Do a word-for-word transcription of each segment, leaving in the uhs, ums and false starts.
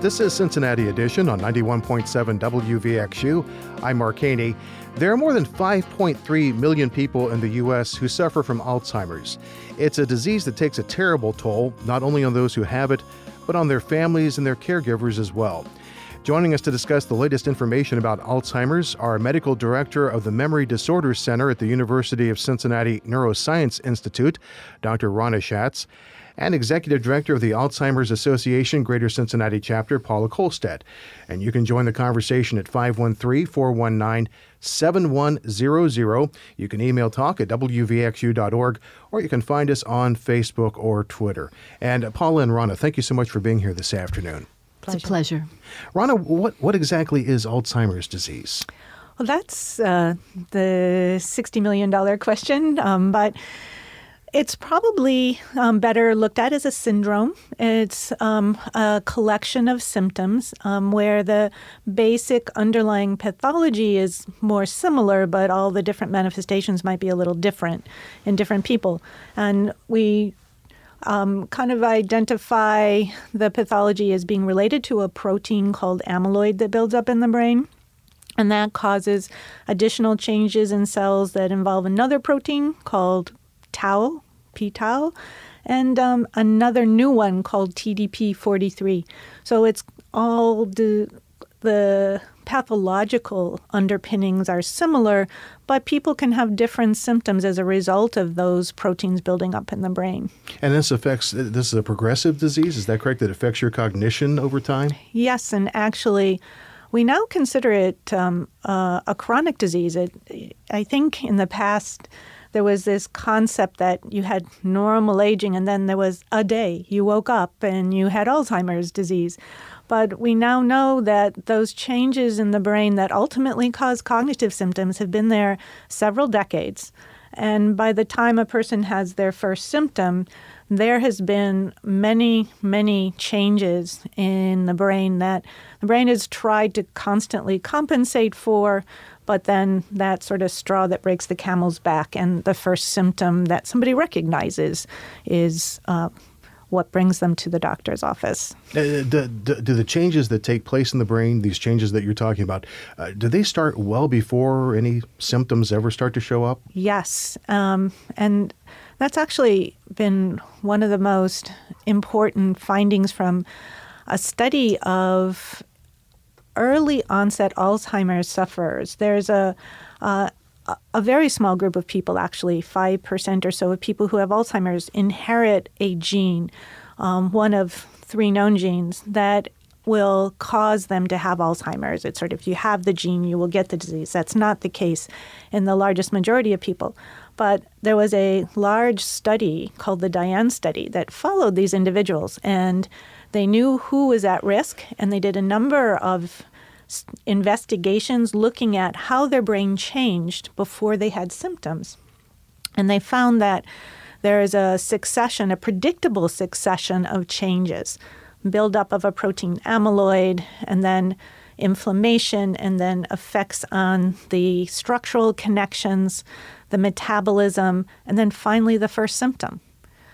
This is Cincinnati Edition on ninety-one point seven W V X U. I'm Mark Haney. There are more than five point three million people in the U S who suffer from Alzheimer's. It's a disease that takes a terrible toll, not only on those who have it, but on their families and their caregivers as well. Joining us to discuss the latest information about Alzheimer's are Medical Director of the Memory Disorders Center at the University of Cincinnati Neuroscience Institute, Doctor Rana Schatz, and Executive Director of the Alzheimer's Association Greater Cincinnati Chapter, Paula Kolstad. And you can join the conversation at five one three, four one nine, seven one zero zero. You can email talk at w v x u dot org, or you can find us on Facebook or Twitter. And uh, Paula and Rana, thank you so much for being here this afternoon. Pleasure. It's a pleasure. Rana, what, what exactly is Alzheimer's disease? Well, that's uh, the sixty million dollars question, um, but it's probably um, better looked at as a syndrome. It's um, a collection of symptoms um, where the basic underlying pathology is more similar, but all the different manifestations might be a little different in different people. And we um, kind of identify the pathology as being related to a protein called amyloid that builds up in the brain. And that causes additional changes in cells that involve another protein called tau, p-tau, and um, another new one called T D P forty-three. So it's all the, the pathological underpinnings are similar, but people can have different symptoms as a result of those proteins building up in the brain. And this affects, this is a progressive disease, is that correct? That affects your cognition over time? Yes, and actually, we now consider it um, uh, a chronic disease. It, I think in the past, there was this concept that you had normal aging and then there was a day you woke up and you had Alzheimer's disease. But we now know that those changes in the brain that ultimately cause cognitive symptoms have been there several decades. And by the time a person has their first symptom, there has been many, many changes in the brain that the brain has tried to constantly compensate for, but then that sort of straw that breaks the camel's back, and the first symptom that somebody recognizes is uh, what brings them to the doctor's office. Uh, do, do, do the changes that take place in the brain, these changes that you're talking about, uh, do they start well before any symptoms ever start to show up? Yes, um, and that's actually been one of the most important findings from a study of early onset Alzheimer's sufferers. There's a, uh, a very small group of people, actually five percent or so of people who have Alzheimer's inherit a gene, um, one of three known genes, that will cause them to have Alzheimer's. It's sort of, if you have the gene, you will get the disease. That's not the case in the largest majority of people. But there was a large study called the Diane study that followed these individuals, and they knew who was at risk, and they did a number of investigations looking at how their brain changed before they had symptoms. And they found that there is a succession, a predictable succession of changes, buildup of a protein amyloid, and then inflammation, and then effects on the structural connections, the metabolism, and then finally the first symptom.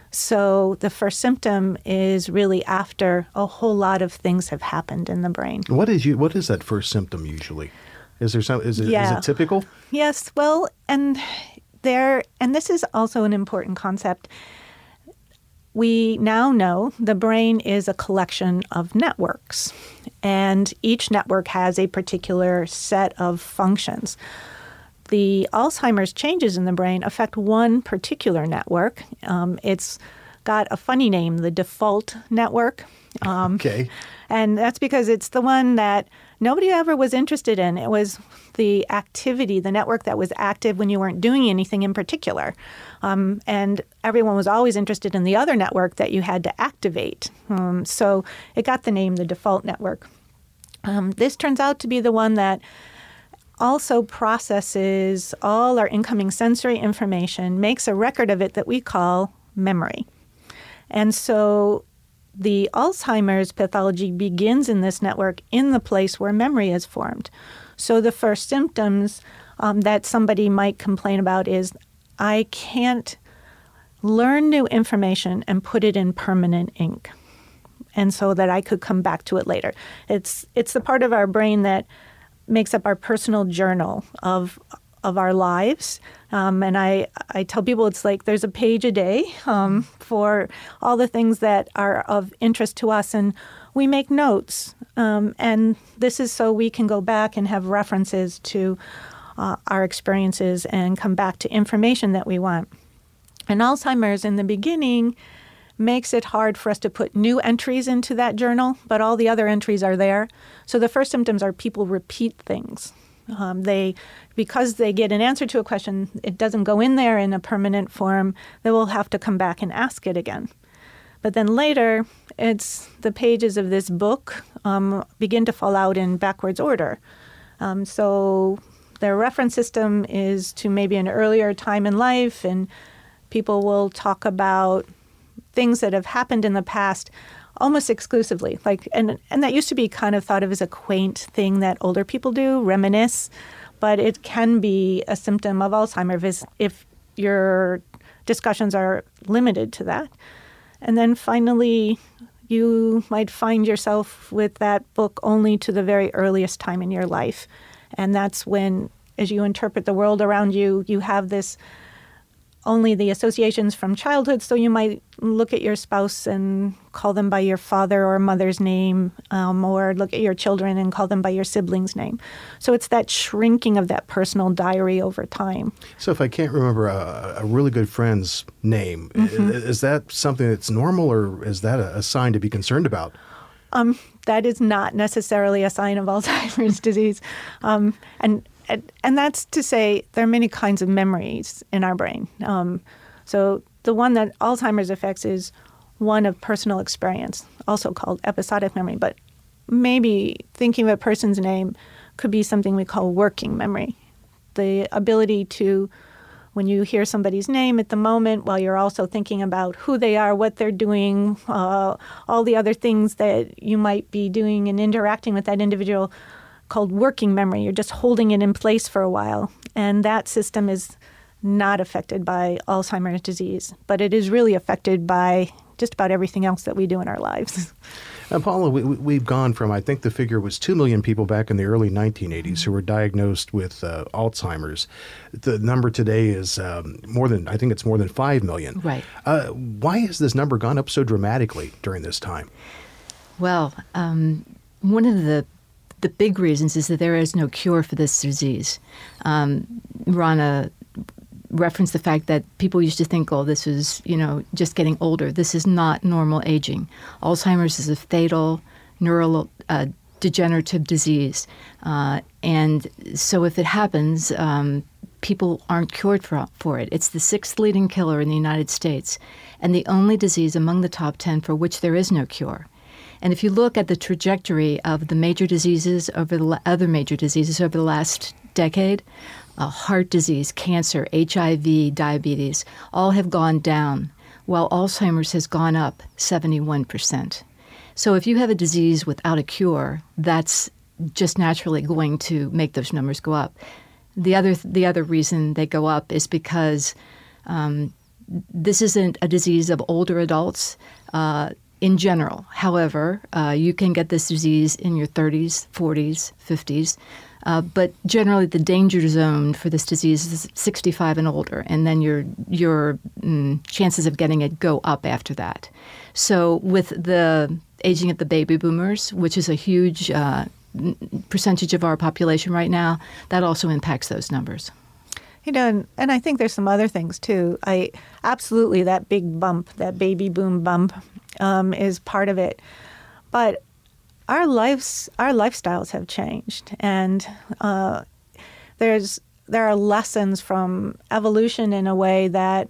So the first symptom is really after a whole lot of things have happened in the brain. What is you? What is that first symptom usually? Is there some? Is it, yeah. is it typical? Yes. Well, and there, and this is also an important concept. We now know the brain is a collection of networks, and each network has a particular set of functions. The Alzheimer's changes in the brain affect one particular network. Um, it's got a funny name, the default network. Um, okay. And that's because it's the one that nobody ever was interested in. It was the activity, the network that was active when you weren't doing anything in particular. Um, and everyone was always interested in the other network that you had to activate. Um, so it got the name the default network. Um, this turns out to be the one that also processes all our incoming sensory information, makes a record of it that we call memory. And so the Alzheimer's pathology begins in this network in the place where memory is formed. So the first symptoms um, that somebody might complain about is, I can't learn new information and put it in permanent ink. and so that I could come back to it later. It's it's the part of our brain that makes up our personal journal of of our lives. Um, and I, I tell people it's like there's a page a day um, for all the things that are of interest to us, and we make notes. Um, and this is so we can go back and have references to uh, our experiences and come back to information that we want. And Alzheimer's in the beginning makes it hard for us to put new entries into that journal, but all the other entries are there. So the first symptoms are people repeat things. Um, they, because they get an answer to a question, it doesn't go in there in a permanent form. They will have to come back and ask it again. But then later, it's the pages of this book um, begin to fall out in backwards order. Um, so their reference system is to maybe an earlier time in life, and people will talk about things that have happened in the past almost exclusively. Like, and and that used to be kind of thought of as a quaint thing that older people do, reminisce, but it can be a symptom of Alzheimer's if your discussions are limited to that. And then finally, you might find yourself with that book only to the very earliest time in your life. And that's when, as you interpret the world around you, you have this only the associations from childhood. So you might look at your spouse and call them by your father or mother's name, um, or look at your children and call them by your sibling's name. So it's that shrinking of that personal diary over time. So if I can't remember a, a really good friend's name, mm-hmm. is that something that's normal, or is that a, a sign to be concerned about? Um, that is not necessarily a sign of Alzheimer's disease. Um, and And, and that's to say there are many kinds of memories in our brain. Um, so the one that Alzheimer's affects is one of personal experience, also called episodic memory. But maybe thinking of a person's name could be something we call working memory. The ability to, when you hear somebody's name at the moment, while you're also thinking about who they are, what they're doing, uh, all the other things that you might be doing and interacting with that individual, called working memory. You're just holding it in place for a while. And that system is not affected by Alzheimer's disease, but it is really affected by just about everything else that we do in our lives. Now, Paula, we, we've gone from, I think the figure was two million people back in the early nineteen eighties who were diagnosed with uh, Alzheimer's. The number today is um, more than, I think it's more than five million. Right. Uh, why has this number gone up so dramatically during this time? Well, um, one of the The big reasons is that there is no cure for this disease. Um, Rana referenced the fact that people used to think, oh, this is, you know, just getting older. This is not normal aging. Alzheimer's is a fatal neural uh, degenerative disease. Uh, and so if it happens, um, people aren't cured for, for it. It's the sixth leading killer in the United States, and the only disease among the top ten for which there is no cure. And if you look at the trajectory of the major diseases over the other major diseases over the last decade, uh, heart disease, cancer, H I V, diabetes, all have gone down, while Alzheimer's has gone up seventy-one percent. So if you have a disease without a cure, that's just naturally going to make those numbers go up. The other the other reason they go up is because um, this isn't a disease of older adults. Uh, In general, however, uh, you can get this disease in your thirties, forties, fifties, uh, but generally the danger zone for this disease is sixty-five and older, and then your your mm, chances of getting it go up after that. So with the aging of the baby boomers, which is a huge uh, percentage of our population right now, that also impacts those numbers. You know, and, and I think there's some other things too. I absolutely that big bump, that baby boom bump, um, is part of it. But our lives, our lifestyles have changed, and uh, there's there are lessons from evolution in a way that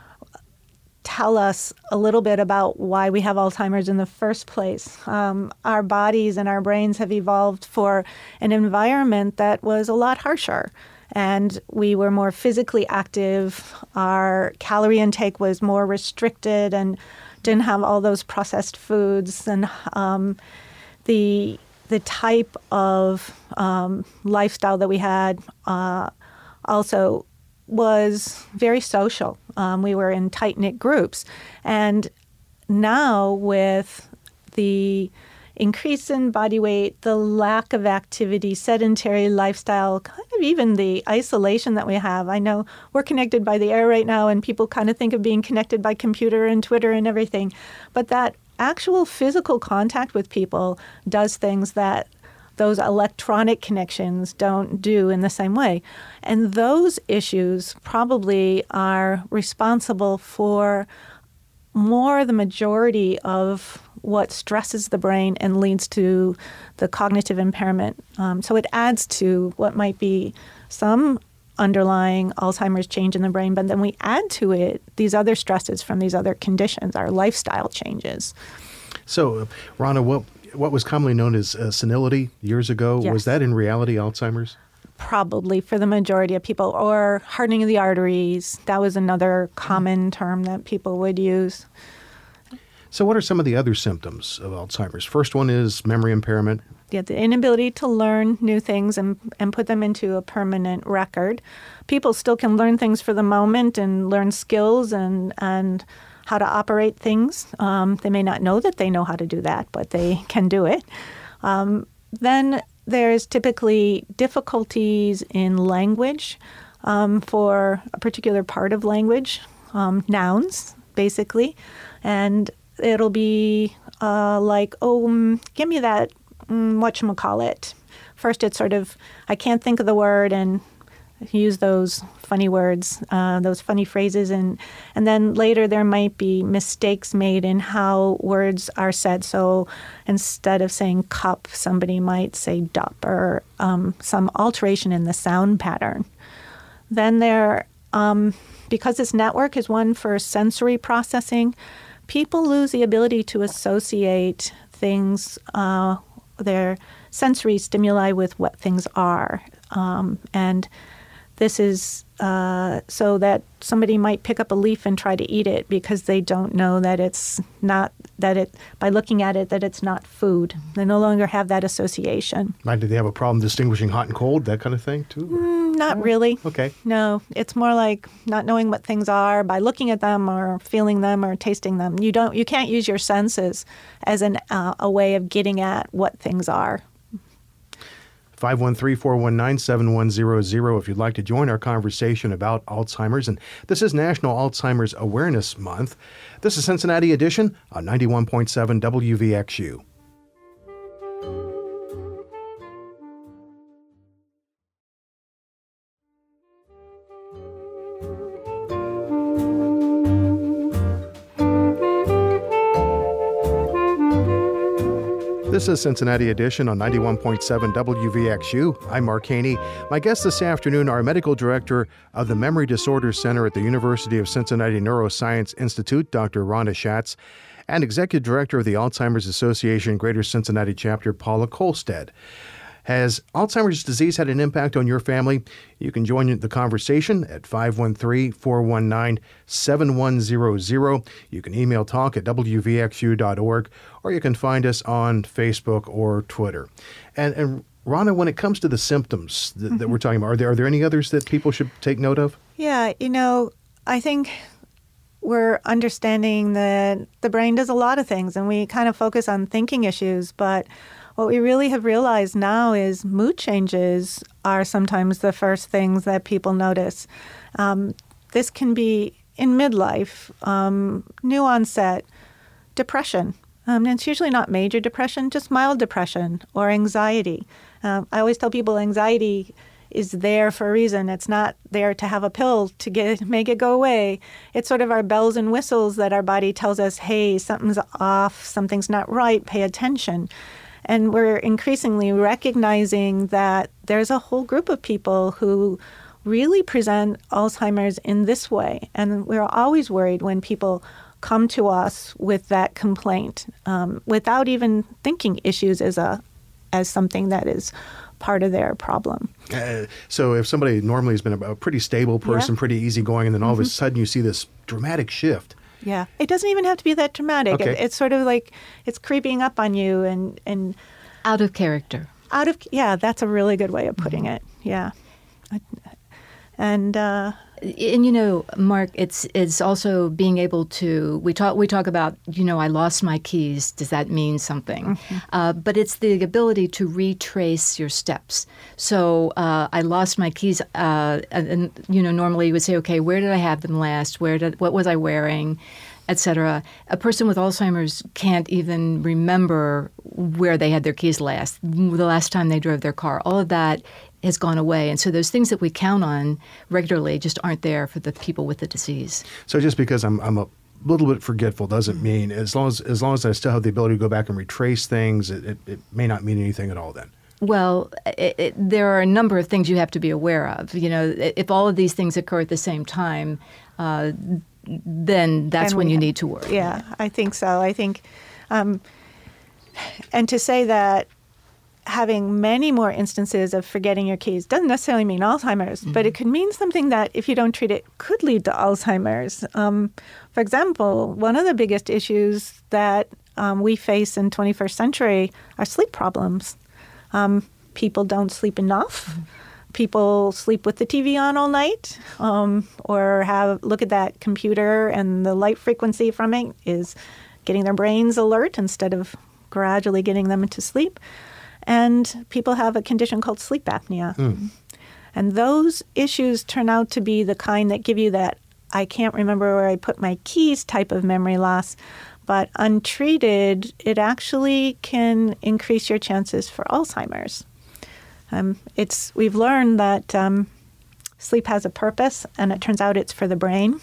tell us a little bit about why we have Alzheimer's in the first place. Um, our bodies and our brains have evolved for an environment that was a lot harsher. And we were more physically active. Our calorie intake was more restricted and didn't have all those processed foods. And um, the the type of um, lifestyle that we had uh, also was very social. Um, we were in tight-knit groups. And now with the increase in body weight, the lack of activity, sedentary lifestyle, kind of even the isolation that we have. I know we're connected by the air right now, and people kind of think of being connected by computer and Twitter and everything. But that actual physical contact with people does things that those electronic connections don't do in the same way. And those issues probably are responsible for more the majority of what stresses the brain and leads to the cognitive impairment. Um, so it adds to what might be some underlying Alzheimer's change in the brain, but then we add to it these other stresses from these other conditions, our lifestyle changes. So, uh, Rana, what what was commonly known as uh, senility years ago, Yes. was that in reality Alzheimer's? Probably for the majority of people, or hardening of the arteries. That was another common term that people would use. So what are some of the other symptoms of Alzheimer's? First one is memory impairment. Yeah, the inability to learn new things and, and put them into a permanent record. People still can learn things for the moment and learn skills and, and how to operate things. Um, they may not know that they know how to do that, but they can do it. Um, then there's typically difficulties in language um, for a particular part of language, um, nouns, basically. And it'll be uh, like, oh, um, give me that, um, whatchamacallit. First, it's sort of, I can't think of the word, and use those funny words, uh, those funny phrases. And, and then later there might be mistakes made in how words are said. So instead of saying cup, somebody might say dup, or um, some alteration in the sound pattern. Then there, um, because this network is one for sensory processing, people lose the ability to associate things, uh, their sensory stimuli, with what things are. Um, and this is uh, so that somebody might pick up a leaf and try to eat it because they don't know that it's not, that it, by looking at it, that it's not food. They no longer have that association. Right, do they have a problem distinguishing hot and cold, that kind of thing, too? Mm, not really. Okay. No, it's more like not knowing what things are by looking at them or feeling them or tasting them. You don't, you can't use your senses as an uh, a way of getting at what things are. five one three, four one nine, seven one zero zero if you'd like to join our conversation about Alzheimer's. And this is National Alzheimer's Awareness Month. This is Cincinnati Edition on ninety-one point seven W V X U. This is Cincinnati Edition on ninety-one point seven W V X U. I'm Mark Haney. My guests this afternoon are medical director of the Memory Disorders Center at the University of Cincinnati Neuroscience Institute, Doctor Rana Schatz, and executive director of the Alzheimer's Association Greater Cincinnati Chapter, Paula Kolstad. Has Alzheimer's disease had an impact on your family? You can join the conversation at five one three, four one nine, seven one zero zero. You can email talk at w v x u dot org, or you can find us on Facebook or Twitter. And, and Rana, when it comes to the symptoms that, mm-hmm. that we're talking about, are there, are there any others that people should take note of? Yeah, you know, I think we're understanding that the brain does a lot of things, and we kind of focus on thinking issues, but what we really have realized now is mood changes are sometimes the first things that people notice. Um, this can be in midlife, um, new onset, depression. Um, and it's usually not major depression, just mild depression or anxiety. Um, I always tell people anxiety is there for a reason. It's not there to have a pill to get make it go away. It's sort of our bells and whistles that our body tells us, hey, something's off, something's not right, pay attention. And we're increasingly recognizing that there's a whole group of people who really present Alzheimer's in this way. And we're always worried when people come to us with that complaint um, without even thinking issues as a as something that is part of their problem. Uh, so if somebody normally has been a, a pretty stable person, Yeah. pretty easygoing, and then all Mm-hmm. of a sudden you see this dramatic shift. Yeah, it doesn't even have to be that dramatic. Okay. It, it's sort of like it's creeping up on you and, and Out of character. out of, yeah, that's a really good way of putting it. Yeah. And uh, and you know, Mark, it's it's also being able to we talk we talk about you know I lost my keys. Does that mean something? Mm-hmm. Uh, but it's the ability to retrace your steps. So uh, I lost my keys, uh, and, and you know normally you would say, okay, where did I have them last? Where did what was I wearing? Et cetera. A person with Alzheimer's can't even remember where they had their keys last, the last time they drove their car. All of that has gone away. And so those things that we count on regularly just aren't there for the people with the disease. So just because I'm, I'm a little bit forgetful doesn't mean, as long as as long as I still have the ability to go back and retrace things, it, it, it may not mean anything at all then. Well, it, it, there are a number of things you have to be aware of. You know, if all of these things occur at the same time, uh, then that's and when you have, need to worry. Yeah, I think so. I think, um, and to say that having many more instances of forgetting your keys doesn't necessarily mean Alzheimer's, mm-hmm. but it could mean something that, if you don't treat it, could lead to Alzheimer's. Um, for example, one of the biggest issues that um, we face in twenty-first century are sleep problems. Um, people don't sleep enough. Mm-hmm. People sleep with the T V on all night, um, or have look at that computer, and the light frequency from it is getting their brains alert instead of gradually getting them into sleep. And people have a condition called sleep apnea. Mm. And those issues turn out to be the kind that give you that I can't remember where I put my keys type of memory loss. But untreated, it actually can increase your chances for Alzheimer's. Um, it's we've learned that um, sleep has a purpose, and it turns out it's for the brain.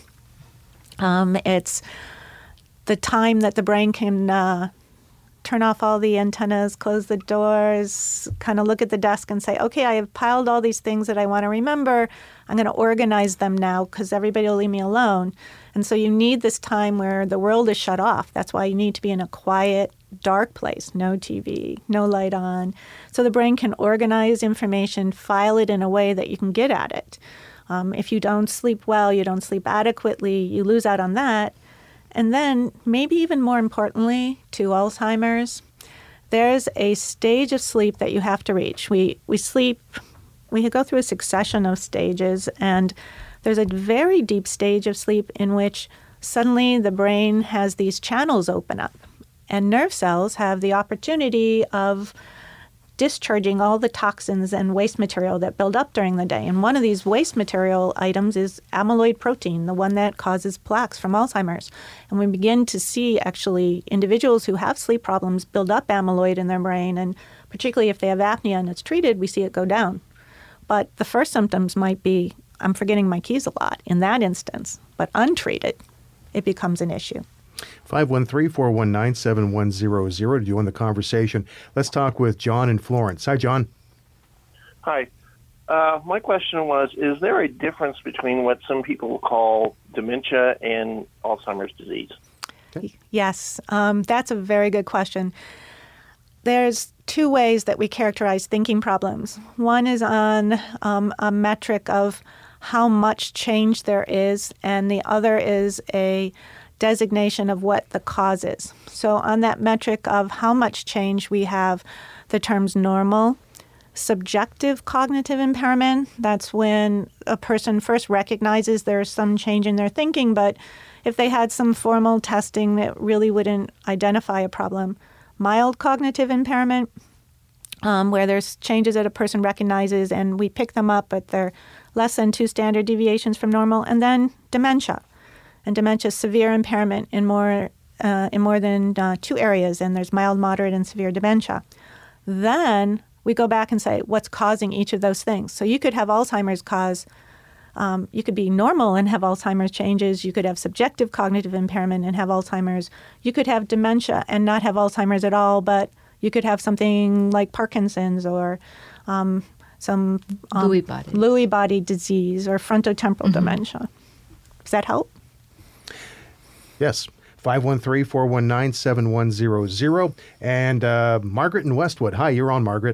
Um, it's the time that the brain can uh, turn off all the antennas, close the doors, kind of look at the desk and say, okay, I have piled all these things that I want to remember. I'm going to organize them now because everybody will leave me alone. And so you need this time where the world is shut off. That's why you need to be in a quiet, dark place, no T V, no light on. So the brain can organize information, file it in a way that you can get at it. Um, if you don't sleep well, you don't sleep adequately, you lose out on that. And then, maybe even more importantly to Alzheimer's, there's a stage of sleep that you have to reach. We we sleep, we go through a succession of stages, and there's a very deep stage of sleep in which suddenly the brain has these channels open up, and nerve cells have the opportunity of discharging all the toxins and waste material that build up during the day. And one of these waste material items is amyloid protein, the one that causes plaques from Alzheimer's. And we begin to see actually individuals who have sleep problems build up amyloid in their brain, and particularly if they have apnea and it's treated, we see it go down. But the first symptoms might be, I'm forgetting my keys a lot in that instance, but untreated, it becomes an issue. five one three, four one nine, seven one zero zero to join the conversation. Let's talk with John in Florence. Hi, John. Hi. Uh, my question was, is there a difference between what some people call dementia and Alzheimer's disease? Okay. Yes, um, that's a very good question. There's two ways that we characterize thinking problems. One is on um, a metric of how much change there is, and the other is a designation of what the cause is. So on that metric of how much change, we have the terms normal, subjective cognitive impairment. That's when a person first recognizes there's some change in their thinking, but if they had some formal testing, it really wouldn't identify a problem. Mild cognitive impairment, um, where there's changes that a person recognizes and we pick them up, but they're less than two standard deviations from normal. And then dementia. And dementia is severe impairment in more uh, in more than uh, two areas, and there's mild, moderate, and severe dementia. Then we go back and say, what's causing each of those things? So you could have Alzheimer's cause, um, you could be normal and have Alzheimer's changes. You could have subjective cognitive impairment and have Alzheimer's. You could have dementia and not have Alzheimer's at all, but you could have something like Parkinson's or um, some um, Lewy body. Lewy body disease or frontotemporal mm-hmm. dementia. Does that help? Yes. five one three, four one nine, seven one zero zero. And uh, Margaret in Westwood. Hi, you're on, Margaret.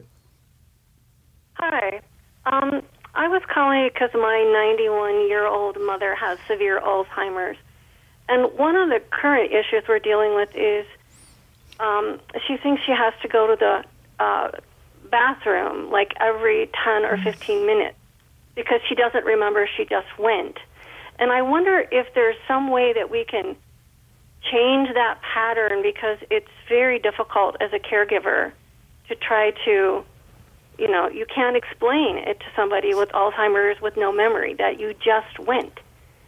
Hi. Um, I was calling because my ninety-one-year-old mother has severe Alzheimer's. And one of the current issues we're dealing with is um, she thinks she has to go to the uh, bathroom like every ten or fifteen minutes. because she doesn't remember, she just went. And I wonder if there's some way that we can change that pattern, because it's very difficult as a caregiver to try to, you know, you can't explain it to somebody with Alzheimer's with no memory that you just went.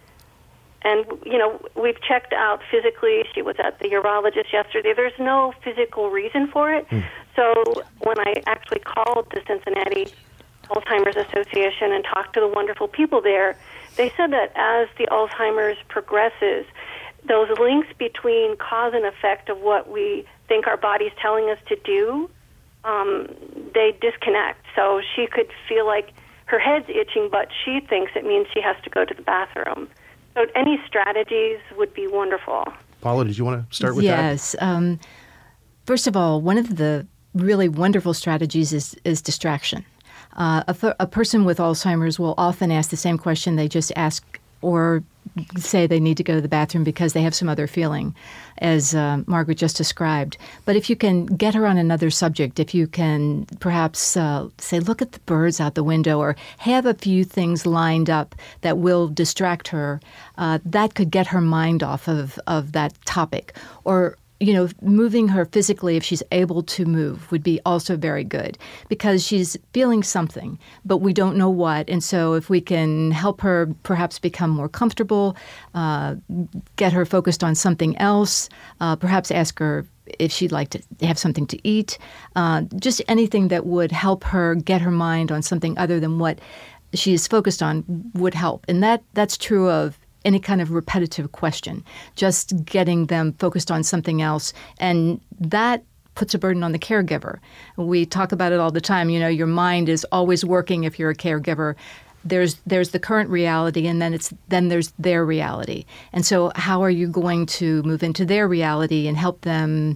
And, you know, we've checked out physically. She was at the urologist yesterday. There's no physical reason for it. Mm. So when I actually called the Cincinnati Alzheimer's Association and talked to the wonderful people there, they said that as the Alzheimer's progresses, those links between cause and effect of what we think our body's telling us to do, um, they disconnect. So she could feel like her head's itching, but she thinks it means she has to go to the bathroom. So any strategies would be wonderful. Paula, did you want to start with yes. that? Yes. Um, first of all, one of the really wonderful strategies is, is distraction. Uh, a, a person with Alzheimer's will often ask the same question they just ask, or say they need to go to the bathroom because they have some other feeling, as uh, Margaret just described. But if you can get her on another subject, if you can perhaps uh, say, look at the birds out the window, or have a few things lined up that will distract her, uh, that could get her mind off of, of that topic. Or you know, moving her physically, if she's able to move, would be also very good, because she's feeling something, but we don't know what. And so if we can help her perhaps become more comfortable, uh, get her focused on something else, uh, perhaps ask her if she'd like to have something to eat, uh, just anything that would help her get her mind on something other than what she is focused on would help. And that that's true of any kind of repetitive question, just getting them focused on something else. And that puts a burden on the caregiver. We talk about it all the time. You know, your mind is always working if you're a caregiver. There's there's the current reality, and then it's then there's their reality. And so how are you going to move into their reality and help them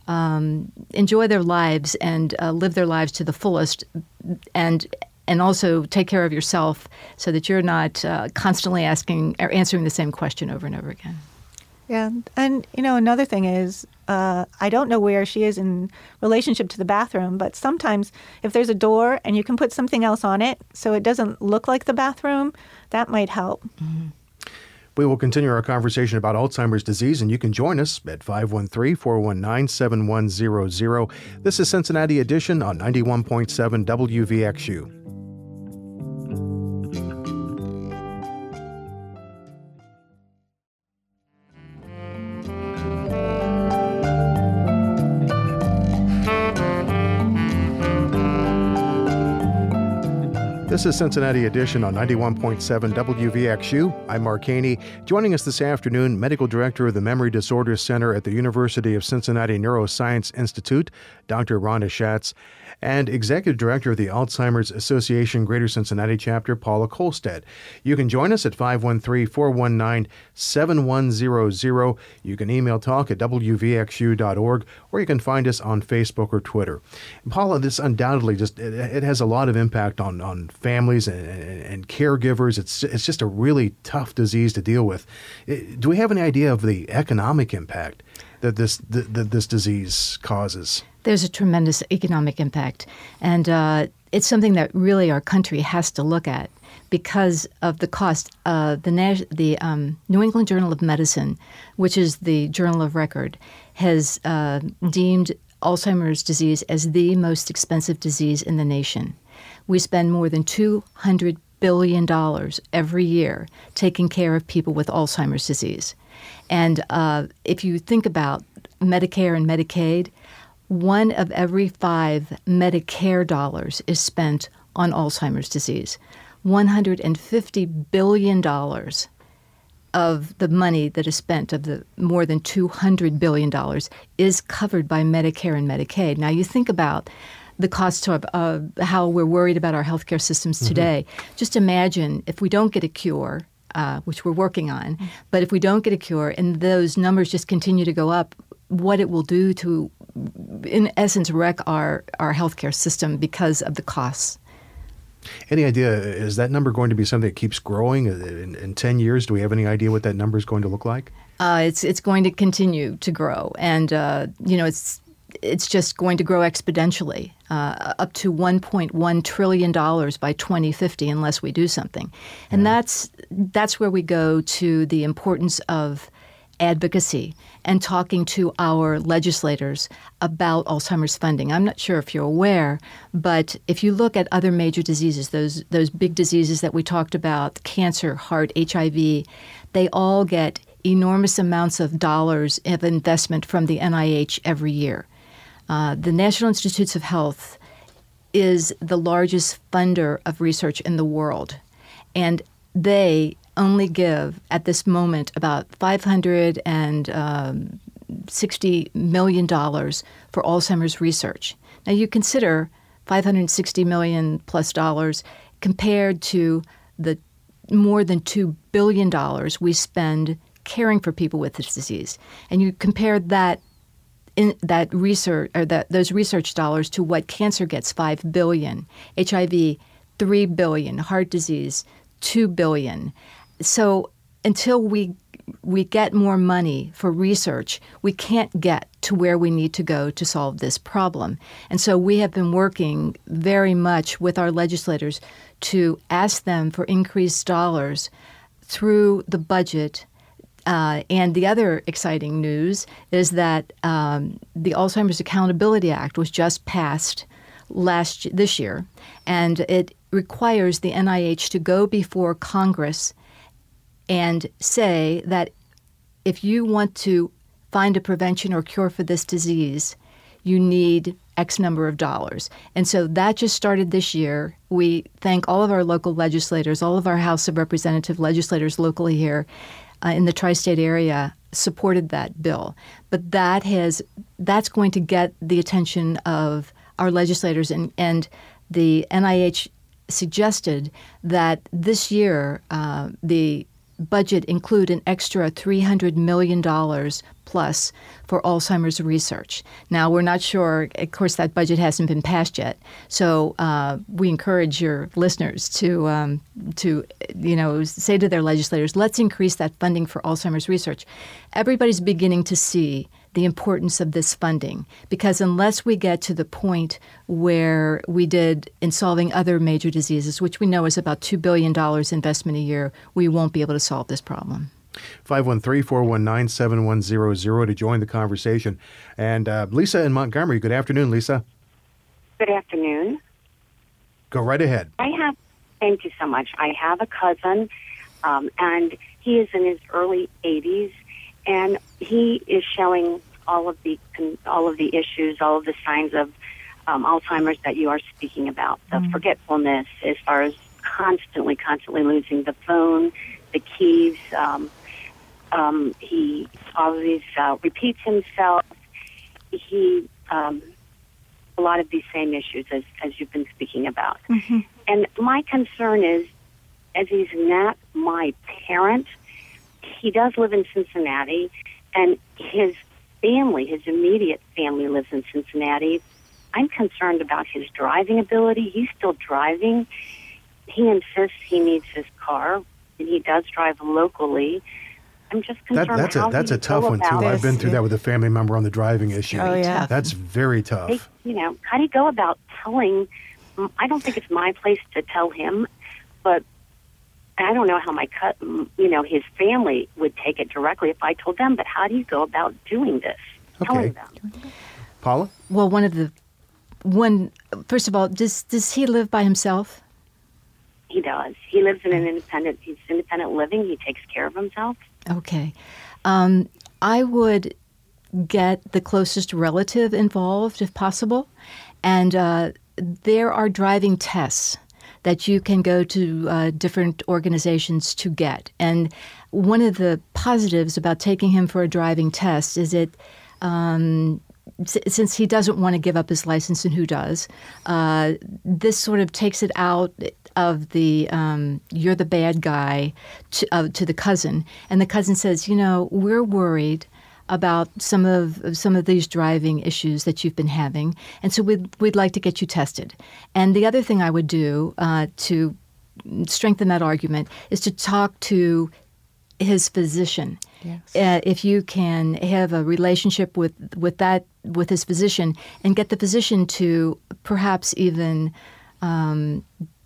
um, enjoy their lives and uh, live their lives to the fullest, and and also take care of yourself so that you're not uh, constantly asking or answering the same question over and over again. Yeah, and you know, another thing is, uh, I don't know where she is in relationship to the bathroom, but sometimes if there's a door and you can put something else on it so it doesn't look like the bathroom, that might help. Mm-hmm. We will continue our conversation about Alzheimer's disease, and you can join us at five one three, four one nine, seven one zero zero. This is Cincinnati Edition on ninety-one point seven W V X U. This is Cincinnati Edition on ninety-one point seven W V X U. I'm Mark Haney. Joining us this afternoon, Medical Director of the Memory Disorders Center at the University of Cincinnati Neuroscience Institute, Doctor Rhonda Schatz, and Executive Director of the Alzheimer's Association Greater Cincinnati Chapter, Paula Kolstad. You can join us at five one three, four one nine, seven one zero zero. You can email talk at W V X U dot org, or you can find us on Facebook or Twitter. And Paula, this undoubtedly just, it, it has a lot of impact on, on families and, and, and caregivers. It's, it's just a really tough disease to deal with. Do we have any idea of the economic impact that this, that, that this disease causes? There's a tremendous economic impact, and uh, it's something that really our country has to look at because of the cost. Uh, the Nas- the um, New England Journal of Medicine, which is the journal of record, has uh, deemed Alzheimer's disease as the most expensive disease in the nation. We spend more than two hundred billion dollars every year taking care of people with Alzheimer's disease. And uh, if you think about Medicare and Medicaid, one of every five Medicare dollars is spent on Alzheimer's disease. one hundred fifty billion dollars of the money that is spent, of the more than two hundred billion dollars, is covered by Medicare and Medicaid. Now, you think about the cost of uh, how we're worried about our healthcare systems today. Mm-hmm. Just imagine if we don't get a cure, uh, which we're working on, mm-hmm. but if we don't get a cure and those numbers just continue to go up, what it will do to, in essence, wreck our, our healthcare system because of the costs. Any idea, is that number going to be something that keeps growing in, in ten years? Do we have any idea what that number is going to look like? Uh, it's it's going to continue to grow. And, uh, you know, it's it's just going to grow exponentially, uh, up to one point one trillion dollars by twenty fifty, unless we do something. And yeah. that's that's where we go to the importance of advocacy and talking to our legislators about Alzheimer's funding. I'm not sure if you're aware, but if you look at other major diseases, those those big diseases that we talked about, cancer, heart, H I V, they all get enormous amounts of dollars of investment from the N I H every year. Uh, the National Institutes of Health is the largest funder of research in the world, and they only give, at this moment, about five hundred sixty million dollars for Alzheimer's research. Now, you consider five hundred sixty million dollars plus dollars compared to the more than two billion dollars we spend caring for people with this disease. And you compare that in that research or that those research dollars to what cancer gets, five billion dollars, H I V, three billion dollars, heart disease, two billion dollars. So until we we get more money for research, we can't get to where we need to go to solve this problem. And so we have been working very much with our legislators to ask them for increased dollars through the budget. Uh, and the other exciting news is that um, the Alzheimer's Accountability Act was just passed last this year, and it requires the N I H to go before Congress and say that if you want to find a prevention or cure for this disease, you need X number of dollars. And so that just started this year. We thank all of our local legislators, all of our House of Representative legislators locally here uh, in the tri-state area supported that bill. But that has that's going to get the attention of our legislators, and, and the N I H suggested that this year uh, the budget include an extra three hundred million dollars plus for Alzheimer's research. Now, we're not sure, of course, that budget hasn't been passed yet, so uh, we encourage your listeners to, um, to, you know, say to their legislators, let's increase that funding for Alzheimer's research. Everybody's beginning to see the importance of this funding, because unless we get to the point where we did in solving other major diseases, which we know is about two billion dollars investment a year, we won't be able to solve this problem. five one three, four one nine, seven one zero zero to join the conversation. And uh, Lisa in Montgomery. Good afternoon, Lisa. Good afternoon. Go right ahead. I have, thank you so much. I have a cousin, um, and he is in his early eighties, and he is showing all of the all of the issues, all of the signs of um, Alzheimer's that you are speaking about. The mm. forgetfulness, as far as constantly, constantly losing the phone, the keys. Um, um, he always uh, repeats himself. He um, a lot of these same issues as as you've been speaking about. Mm-hmm. And my concern is, as he's not my parent, he does live in Cincinnati, and his family, his immediate family, lives in Cincinnati. I'm concerned about his driving ability. He's still driving. He insists he needs his car, and he does drive locally. I'm just concerned. That, that's how a that's a tough one too. I've been through that with a family member on the driving issue. Oh yeah, that's very tough. They, you know, how do you go about telling? I don't think it's my place to tell him, but I don't know how my cut, you know, his family would take it directly if I told them. But how do you go about doing this? Okay. Telling them. Paula? Well, one of the one first of all, does does he live by himself? He does. He lives in an independent. He's independent living. He takes care of himself. Okay. Um, I would get the closest relative involved if possible, and uh, there are driving tests that you can go to uh, different organizations to get. And one of the positives about taking him for a driving test is it, um, s- since he doesn't want to give up his license, and who does, uh, this sort of takes it out of the um, you're the bad guy to, uh, to the cousin. And the cousin says, you know, we're worried about some of some of these driving issues that you've been having, and so we'd we'd like to get you tested. And the other thing I would do uh, to strengthen that argument is to talk to his physician. Yes. Uh, if you can have a relationship with, with that with his physician and get the physician to perhaps even um,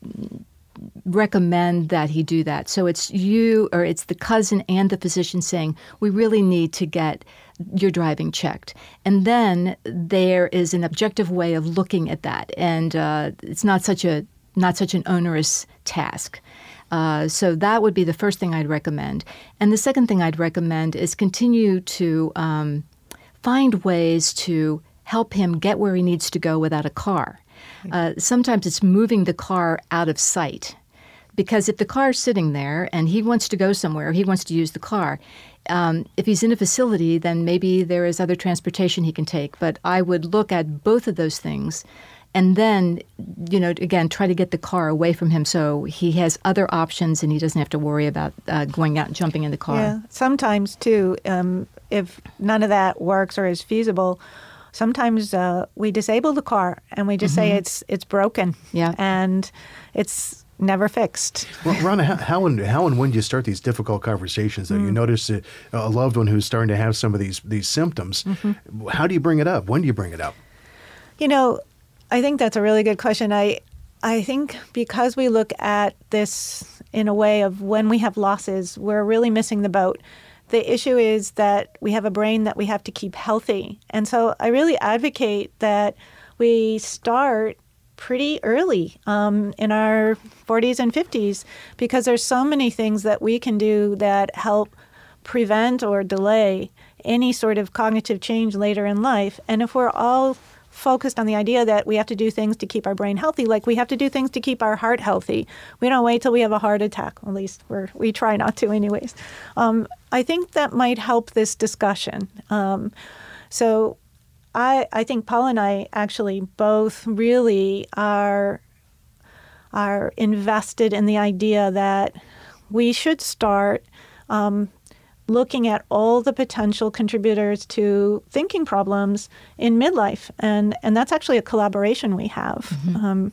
recommend that he do that. So it's you or it's the cousin and the physician saying, we really need to get your driving checked. And then there is an objective way of looking at that. And uh, it's not such a not such an onerous task. Uh, so that would be the first thing I'd recommend. And the second thing I'd recommend is continue to um, find ways to help him get where he needs to go without a car. Uh, sometimes it's moving the car out of sight. Because if the car is sitting there and he wants to go somewhere, he wants to use the car, um, if he's in a facility, then maybe there is other transportation he can take. But I would look at both of those things and then, you know, again, try to get the car away from him so he has other options and he doesn't have to worry about uh, going out and jumping in the car. Yeah. Sometimes, too, um, if none of that works or is feasible, sometimes uh, we disable the car and we just mm-hmm. say it's it's broken. Yeah. And it's never fixed. Well, Rhonda, how, how and how and when do you start these difficult conversations? That mm. you notice a, a loved one who's starting to have some of these these symptoms. Mm-hmm. How do you bring it up? When do you bring it up? You know, I think that's a really good question. I I think because we look at this in a way of when we have losses, we're really missing the boat. The issue is that we have a brain that we have to keep healthy. And so I really advocate that we start pretty early um, in our forties and fifties because there's so many things that we can do that help prevent or delay any sort of cognitive change later in life. And if we're all focused on the idea that we have to do things to keep our brain healthy, like we have to do things to keep our heart healthy. We don't wait till we have a heart attack. At least we're, we try not to anyways. Um, I think that might help this discussion. Um, so I, I think Paul and I actually both really are, are invested in the idea that we should start um, looking at all the potential contributors to thinking problems in midlife. And, and that's actually a collaboration we have mm-hmm. um,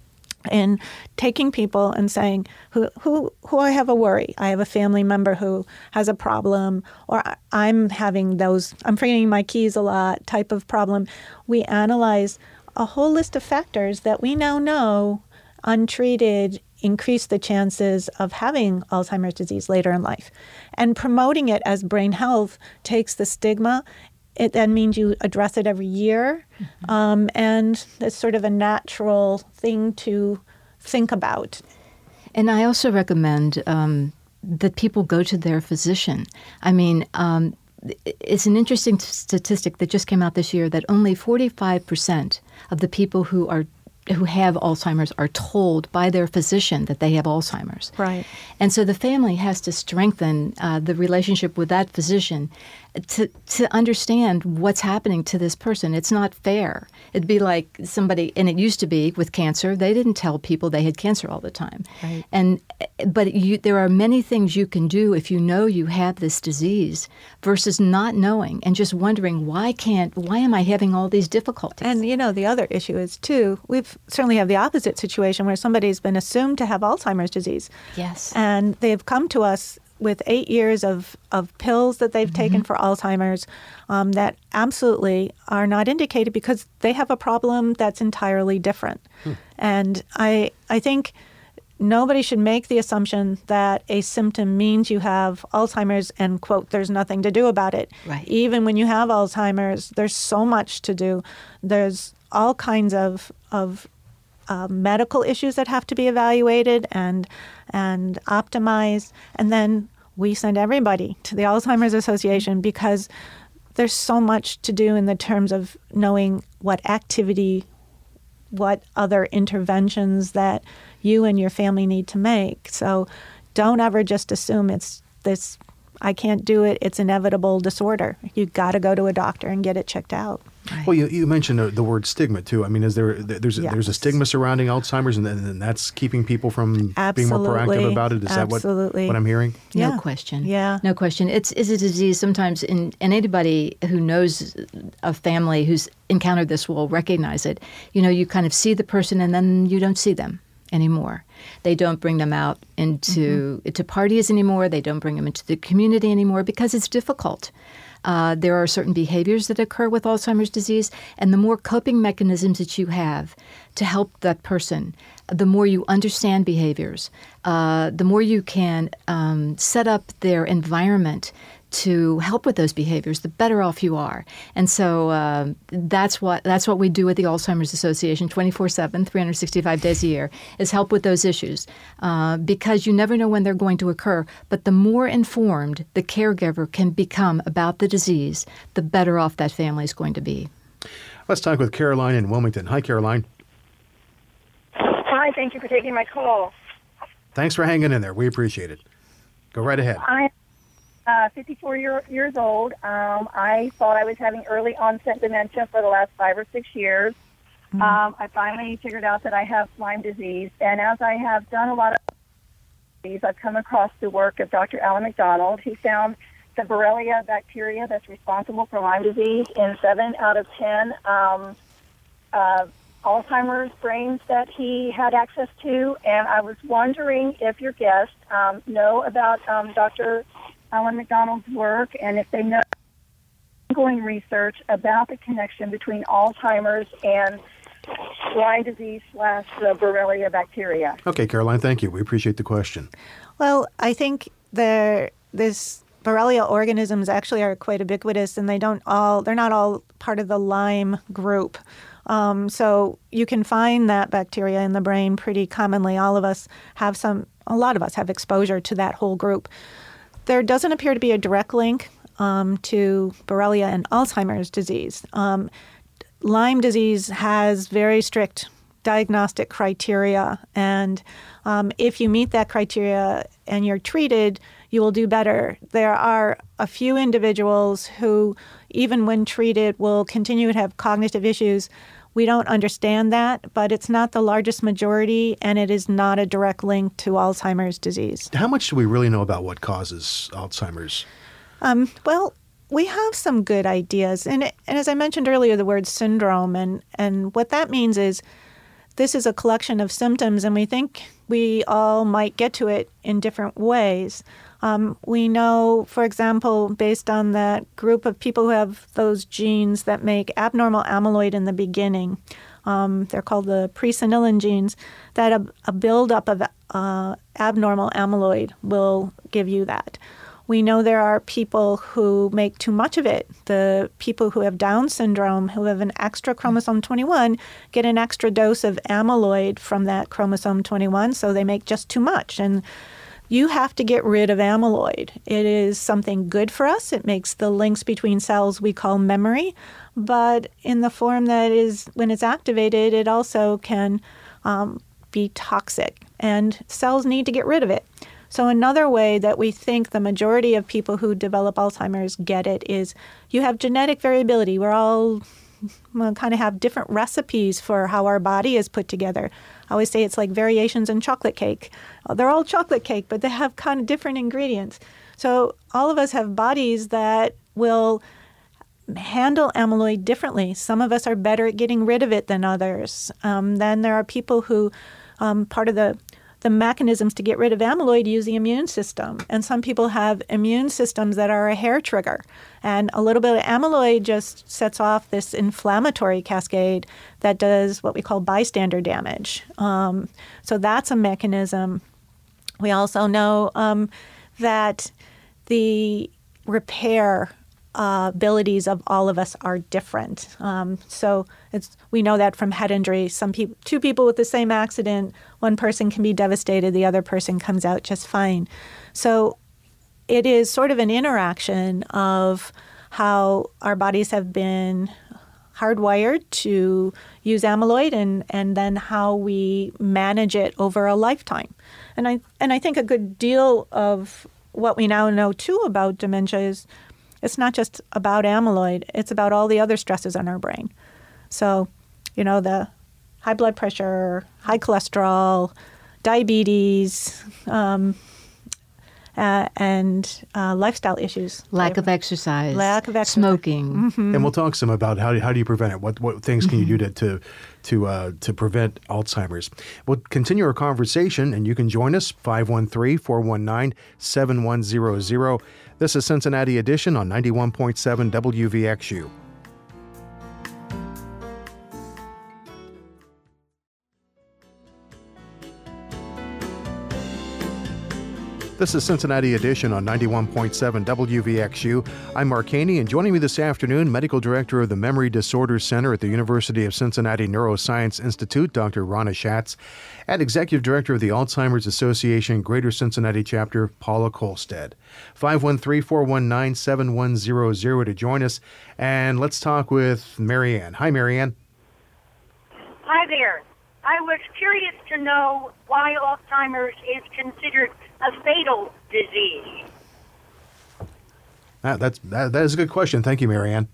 in taking people and saying, who, who, who I have a worry. I have a family member who has a problem, or I'm having those, I'm forgetting my keys a lot type of problem. We analyze a whole list of factors that we now know untreated increase the chances of having Alzheimer's disease later in life. And promoting it as brain health takes the stigma. It then means you address it every year. Mm-hmm. Um, and it's sort of a natural thing to think about. And I also recommend um, that people go to their physician. I mean, um, it's an interesting statistic that just came out this year that only forty-five percent of the people who are who have Alzheimer's are told by their physician that they have Alzheimer's. Right. And so the family has to strengthen uh, the relationship with that physician to to understand what's happening to this person. It's not fair. It'd be like somebody, and it used to be with cancer, they didn't tell people they had cancer all the time. Right. And but you, there are many things you can do if you know you have this disease versus not knowing and just wondering, why can't, why am I having all these difficulties? And, you know, the other issue is, too, we've certainly have the opposite situation where somebody's been assumed to have Alzheimer's disease. Yes. And they've come to us with eight years of, of pills that they've mm-hmm. taken for Alzheimer's um, that absolutely are not indicated because they have a problem that's entirely different. Hmm. And I I think nobody should make the assumption that a symptom means you have Alzheimer's and, quote, there's nothing to do about it. Right. Even when you have Alzheimer's, there's so much to do. There's all kinds of of Uh, medical issues that have to be evaluated and and optimized. And then we send everybody to the Alzheimer's Association because there's so much to do in the terms of knowing what activity, what other interventions that you and your family need to make. So don't ever just assume it's this, I can't do it, it's inevitable disorder. You got to go to a doctor and get it checked out. Right. Well, you, you mentioned the, the word stigma too. I mean, is there there's yes. there's a stigma surrounding Alzheimer's, and, and that's keeping people from Absolutely. being more proactive about it? Is Absolutely. that what, what I'm hearing? No Yeah. question. Yeah. No question. It's is a disease sometimes, in, and anybody who knows a family who's encountered this will recognize it. You know, you kind of see the person and then you don't see them. anymore. They don't bring them out into mm-hmm. to parties anymore. They don't bring them into the community anymore because it's difficult. Uh, there are certain behaviors that occur with Alzheimer's disease, and the more coping mechanisms that you have to help that person, the more you understand behaviors, uh, the more you can um, set up their environment to help with those behaviors, the better off you are. And so uh, that's what that's what we do at the Alzheimer's Association twenty-four seven, three hundred sixty-five days a year, is help with those issues uh, because you never know when they're going to occur. But the more informed the caregiver can become about the disease, the better off that family is going to be. Let's talk with Caroline in Wilmington. Hi, Caroline. Hi, thank you for taking my call. Thanks for hanging in there. We appreciate it. Go right ahead. I'm uh, fifty-four year, years old. Um, I thought I was having early onset dementia for the last five or six years. Mm-hmm. Um, I finally figured out that I have Lyme disease, and as I have done a lot of these, I've come across the work of Doctor Alan McDonald, who found the Borrelia bacteria that's responsible for Lyme disease in seven out of ten um, uh, Alzheimer's brains that he had access to. And I was wondering if your guests um, know about um, Doctor Alan McDonald's work, and if they know ongoing research about the connection between Alzheimer's and Lyme disease slash the Borrelia bacteria. Okay, Caroline, thank you. We appreciate the question. Well, I think there this Borrelia organisms actually are quite ubiquitous, and they don't all they're not all part of the Lyme group. Um, so you can find that bacteria in the brain pretty commonly. All of us have some, a lot of us have exposure to that whole group. There doesn't appear to be a direct link um, to Borrelia and Alzheimer's disease. Um, Lyme disease has very strict diagnostic criteria, and um, if you meet that criteria and you're treated, you will do better. There are a few individuals who, even when treated, will continue to have cognitive issues. We don't understand that, but it's not the largest majority, and it is not a direct link to Alzheimer's disease. How much do we really know about what causes Alzheimer's? Um, well, we have some good ideas. And, and as I mentioned earlier, the word syndrome, and, and what that means is this is a collection of symptoms, and we think we all might get to it in different ways. Um, we know, for example, based on that group of people who have those genes that make abnormal amyloid in the beginning, um, they're called the presenilin genes, that a, a buildup of uh, abnormal amyloid will give you that. We know there are people who make too much of it. The people who have Down syndrome, who have an extra chromosome twenty-one, get an extra dose of amyloid from that chromosome twenty-one, so they make just too much. And you have to get rid of amyloid. It is something good for us. It makes the links between cells we call memory, but in the form that is, when it's activated, it also can um, be toxic, and cells need to get rid of it. So another way that we think the majority of people who develop Alzheimer's get it is you have genetic variability. We're all we kind of have different recipes for how our body is put together. I always say it's like variations in chocolate cake. They're all chocolate cake, but they have kind of different ingredients. So all of us have bodies that will handle amyloid differently. Some of us are better at getting rid of it than others. Um, then there are people who, um, part of the The mechanisms to get rid of amyloid use the immune system. And some people have immune systems that are a hair trigger. And a little bit of amyloid just sets off this inflammatory cascade that does what we call bystander damage. Um, so that's a mechanism. We also know um, that the repair Uh, abilities of all of us are different. Um, so it's we know that from head injury. Some people, two people with the same accident, one person can be devastated, the other person comes out just fine. So it is sort of an interaction of how our bodies have been hardwired to use amyloid, and, and then how we manage it over a lifetime. And I and I think a good deal of what we now know too about dementia is it's not just about amyloid. It's about all the other stresses on our brain. So, you know, the high blood pressure, high cholesterol, diabetes, um, uh, and uh, lifestyle issues. Lack of exercise. Lack of exercise. Smoking. Mm-hmm. And we'll talk some about how, how do you prevent it? What what things can you do to to to, uh, to prevent Alzheimer's? We'll continue our conversation, and you can join us, five one three, four one nine, seven one zero zero. This is Cincinnati Edition on ninety-one point seven W V X U. This is Cincinnati Edition on ninety-one point seven W V X U. I'm Mark Haney, and joining me this afternoon, Medical Director of the Memory Disorders Center at the University of Cincinnati Neuroscience Institute, Doctor Rana Schatz, and Executive Director of the Alzheimer's Association Greater Cincinnati Chapter, Paula Kolstad. five one three, four one nine, seven one zero zero to join us, and let's talk with Marianne. Hi, Marianne. Hi there. I was curious to know why Alzheimer's is considered a fatal disease. That, that's, that, that is a good question. Thank you, Marianne.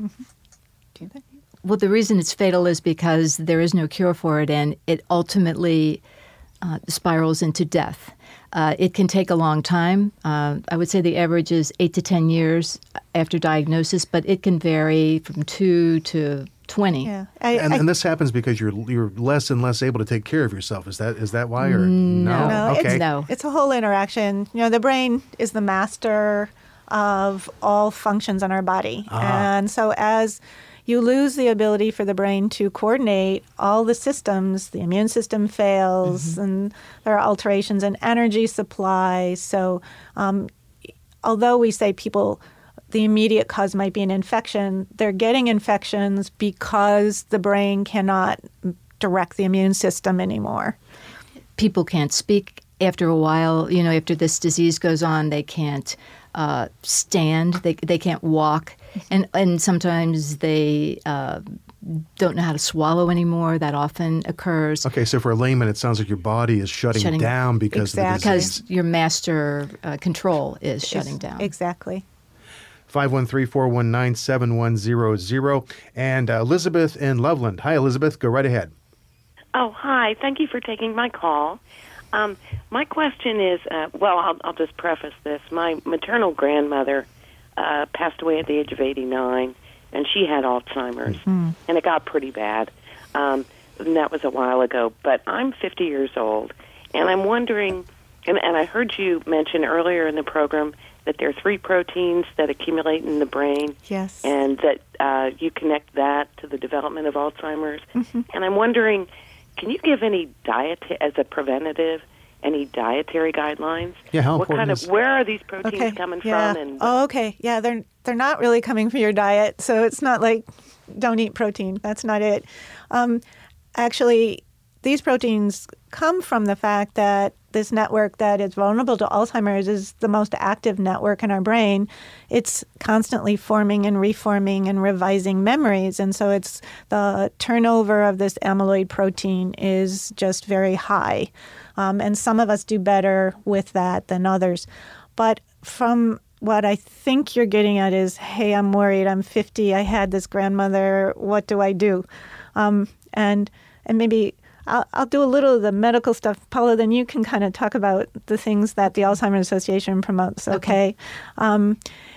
Well, the reason it's fatal is because there is no cure for it, and it ultimately uh, spirals into death. Uh, it can take a long time. Uh, I would say the average is eight to ten years after diagnosis, but it can vary from two to twenty. Yeah. I, and, I, and this happens because you're you're less and less able to take care of yourself. Is that is that why? Or no? no, Okay. it's, No. it's a whole interaction. You know, the brain is the master of all functions in our body. Ah. And so as you lose the ability for the brain to coordinate all the systems, the immune system fails, mm-hmm. and there are alterations in energy supply. So um, although we say people, the immediate cause might be an infection, they're getting infections because the brain cannot direct the immune system anymore. People can't speak after a while. You know, after this disease goes on, they can't uh, stand, they they can't walk, and and sometimes they uh, don't know how to swallow anymore. That often occurs. Okay, so for a layman, it sounds like your body is shutting, Shutting- down because Exactly. of the disease. Because your master uh, control is shutting down. Exactly. five one three, four one nine, seven one zero zero. And uh, Elizabeth in Loveland. Hi, Elizabeth. Go right ahead. Oh, hi. Thank you for taking my call. Um, my question is, uh, well, I'll, I'll just preface this. My maternal grandmother uh, passed away at the age of eighty-nine, and she had Alzheimer's, mm-hmm. and it got pretty bad. Um, and that was a while ago. But I'm fifty years old, and I'm wondering, and, and I heard you mention earlier in the program that there are three proteins that accumulate in the brain, Yes. and that uh, you connect that to the development of Alzheimer's. Mm-hmm. And I'm wondering, can you give any diet as a preventative, any dietary guidelines? Yeah, how what important kind of is- where are these proteins Okay. coming yeah. from? And oh, okay. Yeah, they're they're not really coming from your diet, so it's not like don't eat protein. That's not it. Um, actually, these proteins come from the fact that this network that is vulnerable to Alzheimer's is the most active network in our brain. It's constantly forming and reforming and revising memories. And so it's the turnover of this amyloid protein is just very high. Um, and some of us do better with that than others. But from what I think you're getting at is, hey, I'm worried. I'm fifty. I had this grandmother. What do I do? Um, and and maybe I'll, I'll do a little of the medical stuff. Paula, then you can kind of talk about the things that the Alzheimer's Association promotes, okay? okay. Um,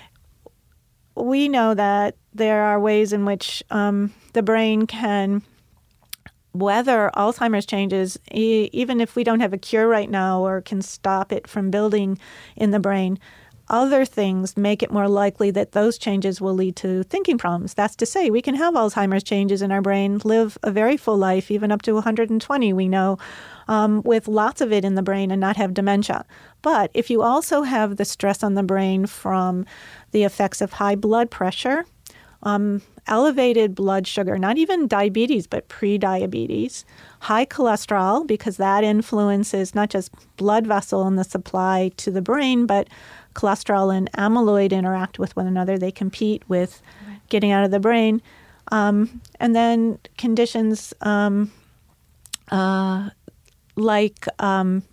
we know that there are ways in which um, the brain can weather Alzheimer's changes, e- even if we don't have a cure right now or can stop it from building in the brain. Other things make it more likely that those changes will lead to thinking problems. That's to say, we can have Alzheimer's changes in our brain, live a very full life, even up to one hundred twenty, we know, um, with lots of it in the brain and not have dementia. But if you also have the stress on the brain from the effects of high blood pressure, um, elevated blood sugar, not even diabetes, but pre-diabetes, high cholesterol, because that influences not just blood vessel and the supply to the brain, but cholesterol and amyloid interact with one another. They compete with getting out of the brain. Um, and then conditions um, uh, like um,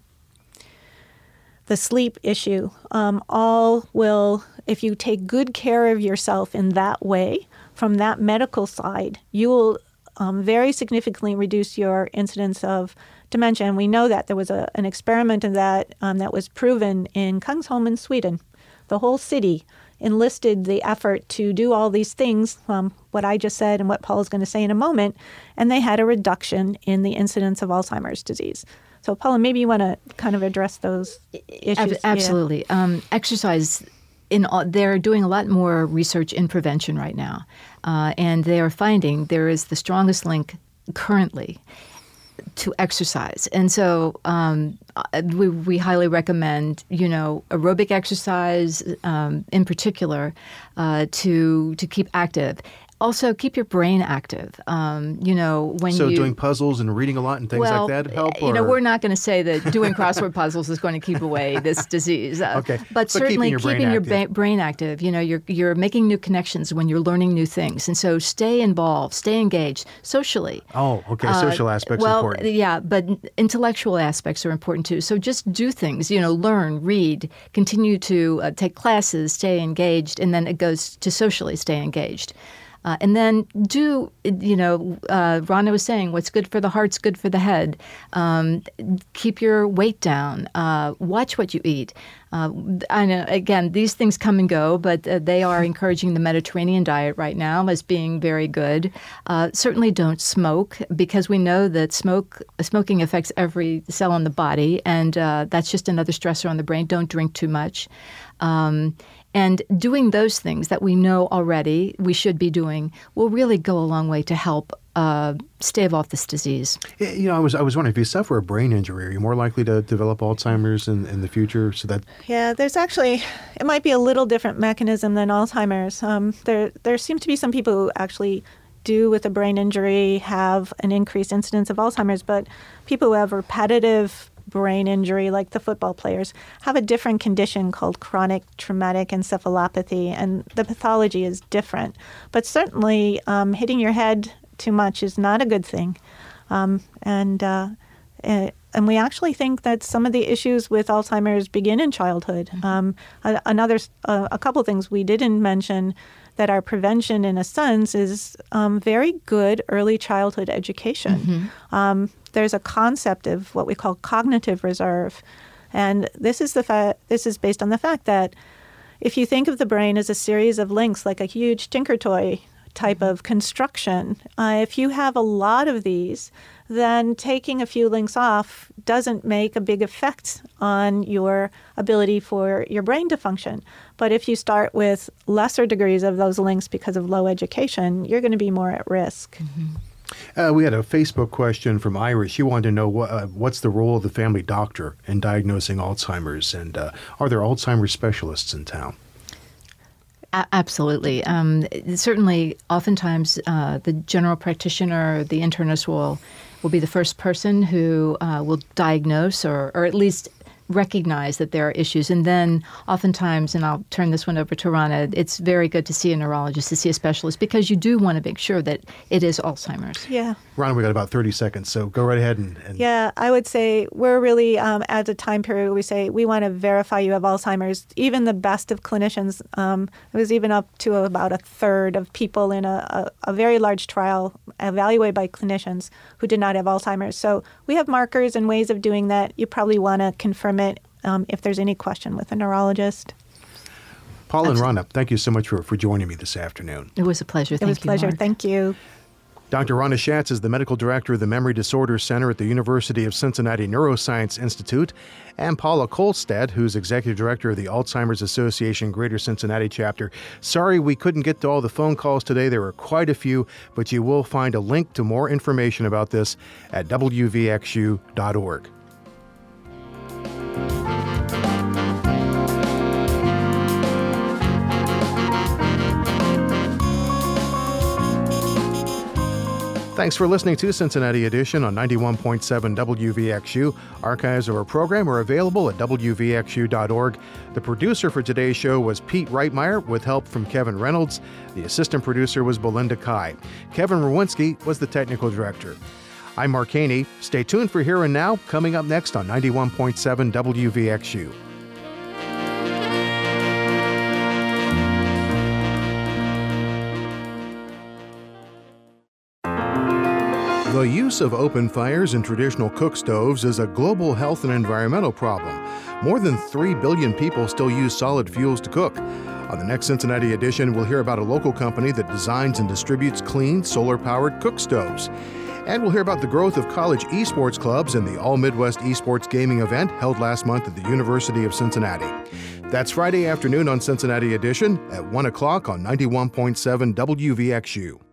the sleep issue, um, all will, if you take good care of yourself in that way, from that medical side, you will um, very significantly reduce your incidence of dementia. And we know that there was a, an experiment of that um, that was proven in Kungsholmen, Sweden. The whole city enlisted the effort to do all these things, um, what I just said and what Paul is going to say in a moment, and they had a reduction in the incidence of Alzheimer's disease. So, Paula, maybe you want to kind of address those issues. Absolutely. Yeah. Um, exercise, in all, they're doing a lot more research in prevention right now, uh, and they are finding there is the strongest link currently to exercise. And so um, we, we highly recommend, you know, aerobic exercise um, in particular uh, to to keep active. Also, keep your brain active. Um, you know, when so you... So doing puzzles and reading a lot and things well, like that help? Or? You know, we're not going to say that doing crossword puzzles is going to keep away this disease. Uh, okay. But, but certainly keeping your, keeping brain, your active. Ba- brain active. You know, you're, you're making new connections when you're learning new things. And so stay involved, stay engaged socially. Oh, okay. Social uh, aspects well, important. Well, yeah, but intellectual aspects are important too. So just do things, you know, learn, read, continue to uh, take classes, stay engaged, and then it goes to socially stay engaged. Uh, and then do, you know, uh, Rana was saying, what's good for the heart's good for the head. Um, keep your weight down. Uh, watch what you eat. Uh, I know, again, these things come and go, but uh, they are encouraging the Mediterranean diet right now as being very good. Uh, certainly don't smoke, because we know that smoke smoking affects every cell in the body, and uh, that's just another stressor on the brain. Don't drink too much. Um, And doing those things that we know already we should be doing will really go a long way to help uh, stave off this disease. You know, I was I was wondering, if you suffer a brain injury, are you more likely to develop Alzheimer's in, in the future? So that yeah, there's actually, it might be a little different mechanism than Alzheimer's. Um, there there seem to be some people who actually do, with a brain injury, have an increased incidence of Alzheimer's, but people who have repetitive brain injury, like the football players, have a different condition called chronic traumatic encephalopathy, and the pathology is different. But certainly um, hitting your head too much is not a good thing. Um, and uh, and we actually think that some of the issues with Alzheimer's begin in childhood. Mm-hmm. Um, another, uh, a couple things we didn't mention that our prevention, in a sense, is um, very good early childhood education. Mm-hmm. Um, there's a concept of what we call cognitive reserve, and this is the fa- this is based on the fact that if you think of the brain as a series of links, like a huge Tinker Toy type of construction, uh, if you have a lot of these, then taking a few links off doesn't make a big effect on your ability for your brain to function. But if you start with lesser degrees of those links because of low education, you're going to be more at risk. Mm-hmm. Uh, we had a Facebook question from Iris. She wanted to know what, uh, what's the role of the family doctor in diagnosing Alzheimer's, and uh, are there Alzheimer's specialists in town? A- absolutely. Um, certainly, oftentimes, uh, the general practitioner, the internist will will be the first person who uh, will diagnose or, or at least recognize that there are issues. And then oftentimes, and I'll turn this one over to Rana, it's very good to see a neurologist, to see a specialist, because you do want to make sure that it is Alzheimer's. Yeah. Rana, we got about thirty seconds, so go right ahead. and, and... Yeah, I would say we're really um, at a time period where we say we want to verify you have Alzheimer's. Even the best of clinicians, um, it was even up to about a third of people in a, a, a very large trial evaluated by clinicians who did not have Alzheimer's. So we have markers and ways of doing that. You probably want to confirm it um, if there's any question with a neurologist. Paul and Rana, thank you so much for, for joining me this afternoon. It was a pleasure. It Thank was a you, pleasure. Mark. Thank you. Doctor Rana Schatz is the medical director of the Memory Disorders Center at the University of Cincinnati Neuroscience Institute, and Paula Kolstad, who's executive director of the Alzheimer's Association Greater Cincinnati chapter. Sorry we couldn't get to all the phone calls today. There were quite a few, but you will find a link to more information about this at w v x u dot org. Thanks for listening to Cincinnati Edition on ninety-one point seven W V X U. Archives of our program are available at w v x u dot org. The producer for today's show was Pete Reitmeyer, with help from Kevin Reynolds. The assistant producer was Belinda Kai. Kevin Rowinski was the technical director. I'm Mark Haney. Stay tuned for Here and Now, coming up next on ninety-one point seven W V X U. The use of open fires in traditional cook stoves is a global health and environmental problem. More than three billion people still use solid fuels to cook. On the next Cincinnati edition, we'll hear about a local company that designs and distributes clean, solar-powered cook stoves. And we'll hear about the growth of college esports clubs and the All-Midwest Esports Gaming event held last month at the University of Cincinnati. That's Friday afternoon on Cincinnati Edition at one o'clock on ninety-one point seven W V X U.